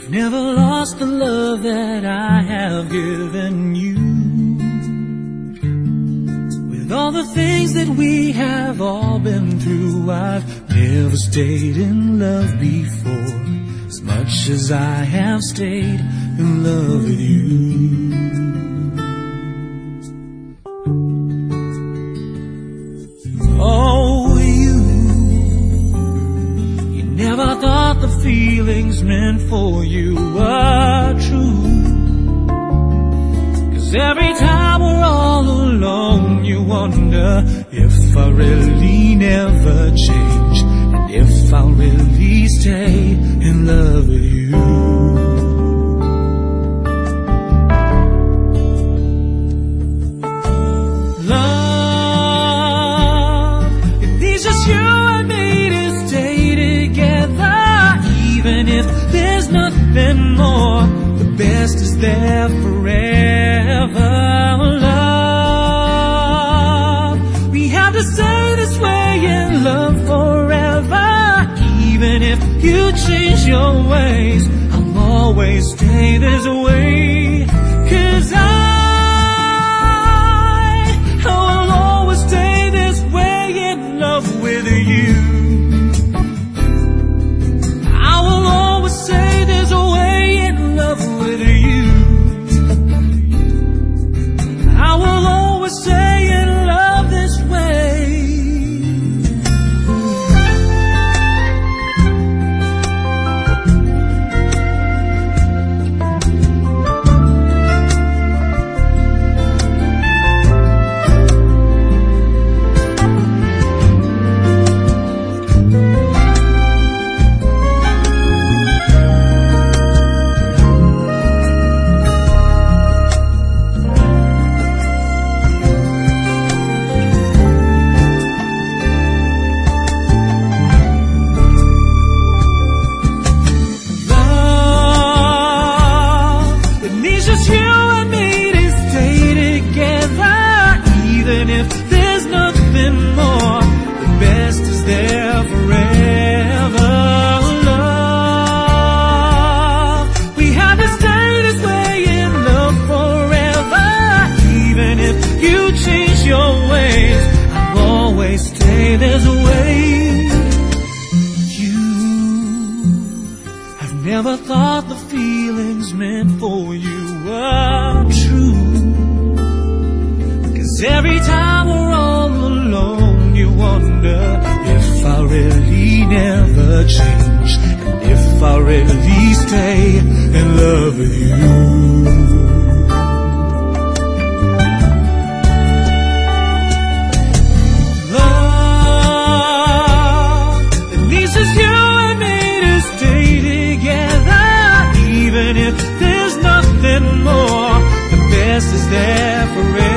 Never lost the love that I have given you. With all the things that we have all been through, I've never stayed in love before, as much as I have stayed in love with you. Oh, you never thought the feelings meant for you were true. 'Cause every time we're all alone, you wonder if I really never change, and if I'll really stay in love with you. Love, it needs just you and me to stay together. Even if there's nothing more, the best is there forever. Love, we have to stay this way in love forever. Even if you change your ways, I'll always stay this way. 'Cause I will always stay this way in love with you. This way. You have never thought the feelings meant for you were true. 'Cause every time we're all alone, you wonder if I really never change, and if I really stay in love with you. Even if there's nothing more, the best is there forever.